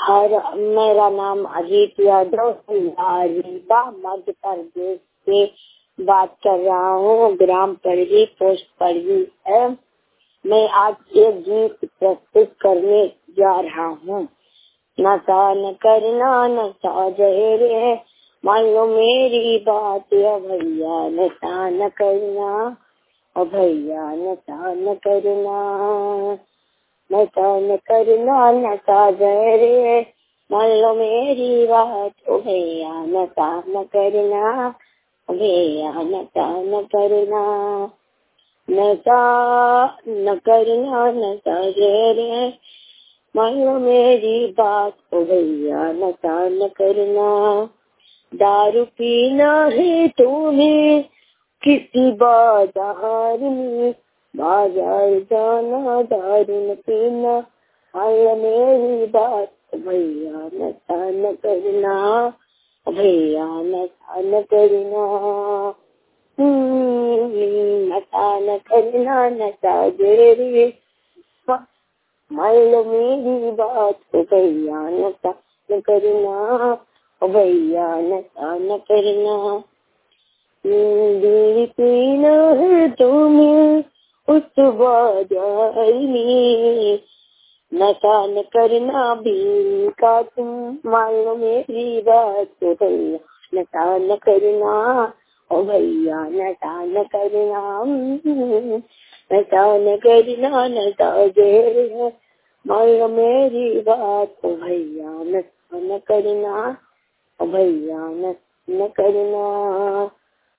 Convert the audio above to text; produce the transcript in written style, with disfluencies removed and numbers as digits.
हर मेरा नाम अजीत यादव रीवा मध्य प्रदेश से बात कर रहा हूँ। ग्राम पड़गी, पोस्ट पड़गी है। मैं आज एक गीत प्रस्तुत करने जा रहा हूँ। नशा न करना नशा जहर है, मान लो मेरी बात या भैया। नशा न करना ओ भैया, नशा न करना। नशा न करना नशा जहर है, मान लो मेरी बात ओ भैया। नशा न करना ओ भैया, नशा न करना। नशा न करना नशा जहर है, मान लो मेरी बात ओ भैया। नशा न करना। दारू पीना है तुम्हें किसी बाजार में, बाजार जाना दारू न पीना, मान लो मेरी बात भैया। नशा न करना भैया, नशा न करना। नशा न करना नशा जहर, मान लो मेरी बात ओ भैया। नशा न करना ओ भैया, नशा न करना। बीड़ी पीना है तुम्हें उस बाजार में, नशा न करना बीड़ी का तुम, मान लो मेरी बात ओ भैया। नशा न करना ओ भैया, नशा न करना। नशा न करना नशा जहर है, मान लो मेरी बात ओ भैया। नशा न करना ओ भैया, नशा न करना।